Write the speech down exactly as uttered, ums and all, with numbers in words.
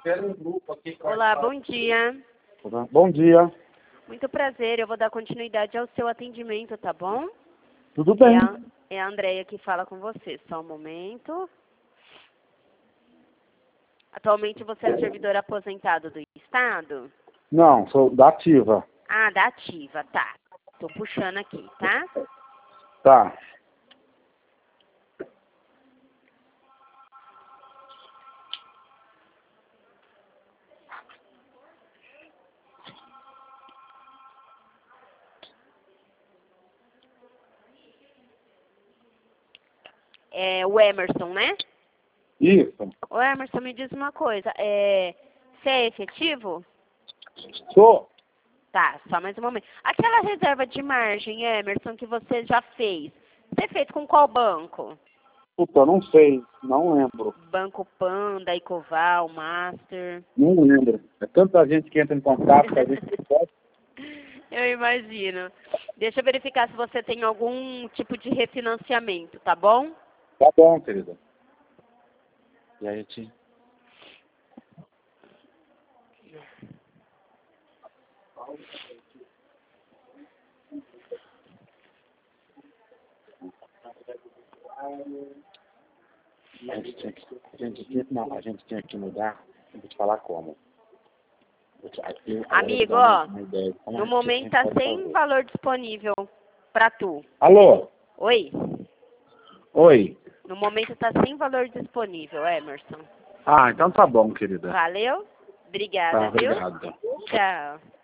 quero um grupo aqui. Olá, bom dia. Bom dia. Muito prazer, eu vou dar continuidade ao seu atendimento, tá bom? Tudo bem? É a, é a Andréia que fala com você, só um momento. Atualmente você é servidor aposentado do Estado? Não, sou da ativa. Ah, da ativa, tá. Tô puxando aqui, tá? Tá. É o Emerson, né? Isso. Ô Emerson, me diz uma coisa, é... você é efetivo? Sou. Tá, só mais um momento. Aquela reserva de margem, Emerson, que você já fez, você fez com qual banco? Puta, não sei. Não lembro. Banco Panda, Ecoval, Master. Não lembro. É tanta gente que entra em contato que a gente pode. Eu imagino. Deixa eu verificar se você tem algum tipo de refinanciamento, tá bom? Tá bom, querida. E aí, tia? A gente tinha que, a gente tinha, não, a gente tinha que mudar. Eu vou te falar como. Vou te- aqui, agora eu Amigo, vou dar ó, uma ideia. Como a no gente momento tinha tá que sem fazer. valor disponível pra tu. Alô? Oi? Oi. No momento tá sem valor disponível, Emerson. Ah, então tá bom, querida. Valeu? Obrigada, Tá, viu? obrigado. Tchau.